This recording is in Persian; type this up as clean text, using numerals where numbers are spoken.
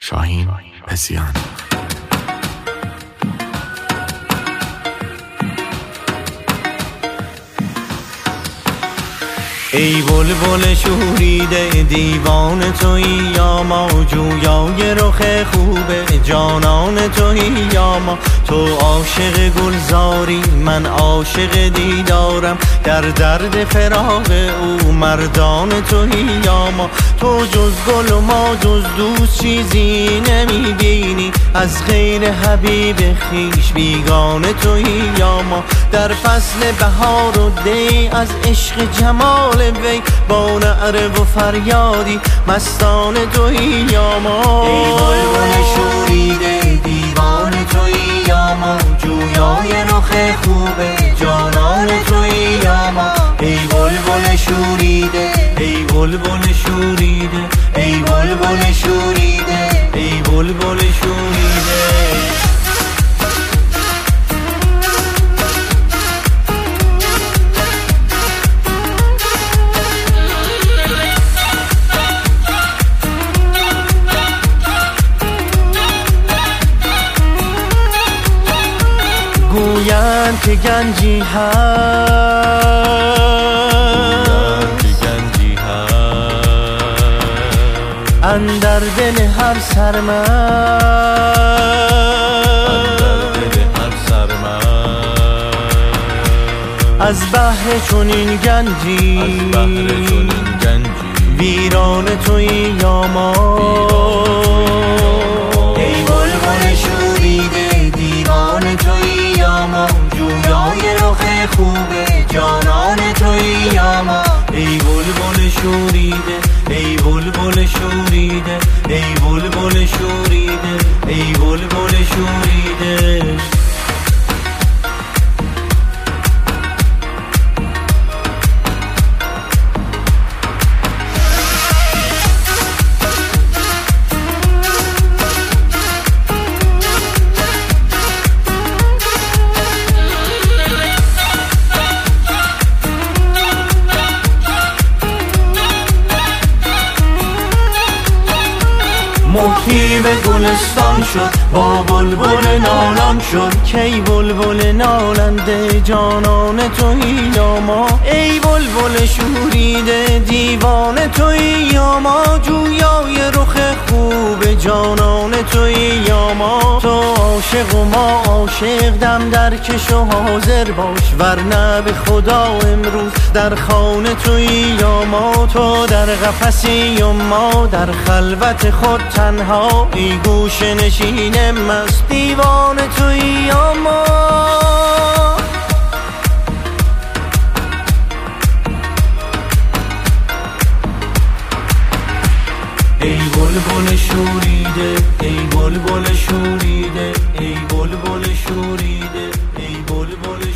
شاهین پسیان. ای بلبل شوریده دیوان تویی یا ما، جویای رخ خوب جانان تویی یا ما. تو عاشق گلزاری من عاشق دیدارم، در درد فراق او مردان تویی یا ما. تو جز گل و ما جز دوست چیزی نمیبینی، از غیر حبیب خویش بیگانه تویی یا ما. در فصل بهار و دی از عشق جمال وی، با نعره و فریادی مستان تویی یا ما. ای بلبل شوریده دیوان تویی یا ما، جویای رخ خوب جانان تویی یا ما. ای بلبل شوریده ای بلبل شوریده ای بلبل شوریده ای بلبل شوریده. گویند که گنجی هست اندر دل هر سرمست، از بحر چنین گنجی ویران تویی یا ما. ای بلبل شوریده دیوان تویی یا ما، جویای رخ خوب جانان تویی یا ما. ای بلبل شوریده ای بلبل شوریده ای بلبل شوریده ای بلبل شوریده. مقیم گلستان شد با بلبل نالان شد، کی بلبل نالنده جانان تویی یا ما. ای بلبل شوریده دیوان تویی یا ما، جویای رخ خوب جانان تویی یا ما. تو عاشق و ما عاشق، دم در کش و حاضر باش، ورنه به خدا امروز در خانه تویی یا ما. تو در قفسی و ما در خلوت خود تنها، ای گوش نشین مست دیوان تویی یا ما. ای بلبل شوریده ای بلبل شوریده ای بلبل شوریده ای بلبل